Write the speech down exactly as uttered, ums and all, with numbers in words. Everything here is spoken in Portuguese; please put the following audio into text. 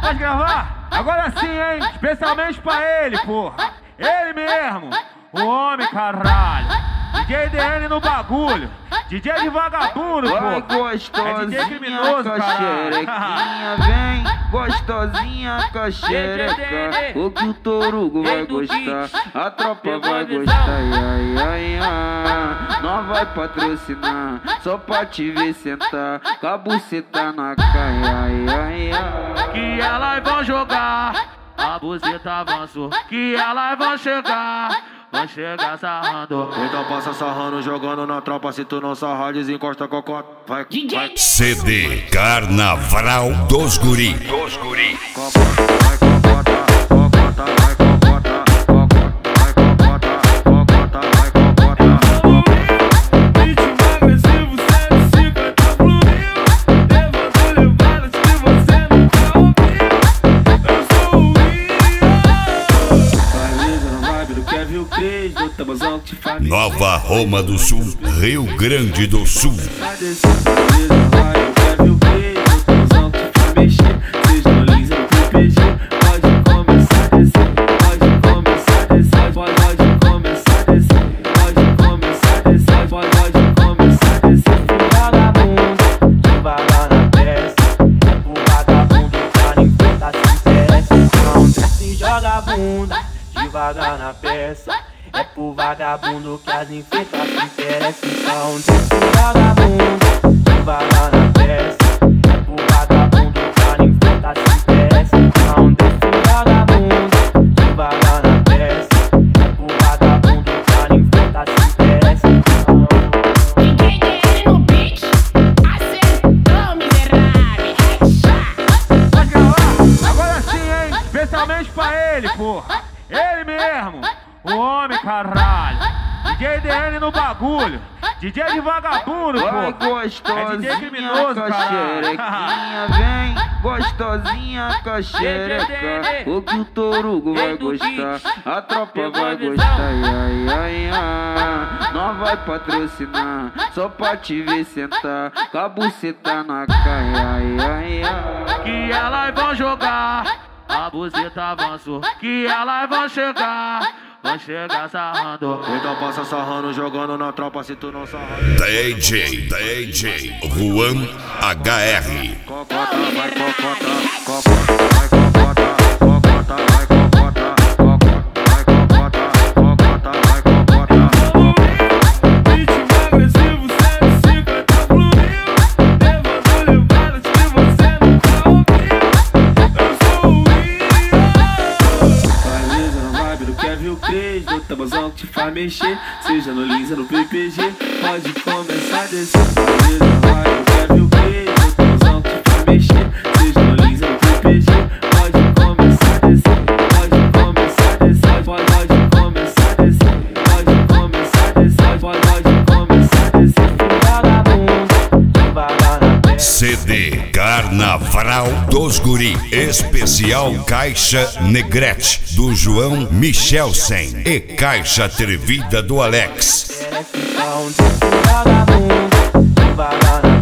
Pode gravar? Agora sim, hein? Especialmente pra ele, porra. Ele mesmo, o homem, caralho. D J D N no bagulho. D J de vagabundo, porra. Vai gostosinha, é D J criminoso, com a xerequinha, vem gostosinha com a xereca. O que o Torugo vai gostar, a tropa vai gostar. Ai, ai, ai, nós vai patrocinar, só pra te ver sentar, com a buceta na caia. Ai, ai, ai. Que elas vão jogar, a buceta avançou. Que elas vão chegar, vão chegar sarrando. Então passa sarrando, jogando na tropa. Se tu não sarrar, desencosta cocó. Vai, vai. C D Carnaval dos Guri. Dos Guri. Vai cocota, cocota, vai cocota, cocota, vai cocota, cocota, vai cocota. Ritmo agressivo, cento e cinquenta fluiu. Levando levadas que você nunca ouviu. Eu sou o Rio. Valeza na vibe do Kevin o Cres, do Tabazão que te faz. Nova Roma do Sul, Rio Grande do Sul. Vai descer, valeza na vibe do Kevin o Cres, do Tabazão que te faz mexer. Seja no Lins ou no P P G, pode começar a descer. Pode começar a descer, pode, pode começar a descer. Pode começar a descer, pode, pode começar a descer. Vagabundo, devagar na peça. É pro vagabundo pra nem importar se interessa. Não desce, joga a bunda, devagar na peça. É pro vagabundo que as enfeitas se interessam. Então desce, joga a bunda, devagar na peça. É pro vagabundo pra nem importar se interessa. Então desce, joga a bunda, devagar na peça. É pro vagabundo pra nem importar se interessa. D J D N no beat, acertou, miserável, headshot. Pode gravar? Agora sim, hein? Especialmente pra ele, porra. Ele mesmo, o homem, caralho. D J D N no bagulho. D J de vagabundo, Vai porra. gostosinha, é D J criminoso, com a caralho. xerequinha, vem gostosinha com a xereca. O que o Torugo vai gostar, a tropa vai gostar. Ai, ai, ai, nós vai patrocinar, só pra te ver sentar, com a buceta na caia. Ai, ai, ai. Que elas vão jogar, a buceta avançou. Que elas vão chegar, vão chegar sarrando. Então passa sarrando, jogando na tropa. Se tu não sarrar, D J, D J Juan H R. cocota, vai cocota, cocota, vai cocota, cocota, vai cocota, cocota, vai cocota, cocota, vai cocota. Ritmo agressivo, cento e cinquenta fluiu. Levando levadas que você nunca ouviu. Eu sou o Rio. Valeza na vibe do Kevin o Cres, do Tabazão que te faz mexer. Seja no Lins ou no P P G, pode começar a descer. Valeza na vibe do Kevin o Cres, do Tabazão que te faz mexer. Seja no Lins ou no P P G, pode começar a descer. Pode começar a descer, pode, pode começar a descer. Pode começar a descer, pode, pode começar a descer. Vagabundo, devagar na peça. C D Carnaval dos Guri. Especial Caixa Negrete do João Michelsen e Caixa Atrevida do Alex. Então desce, vagabundo, devagar na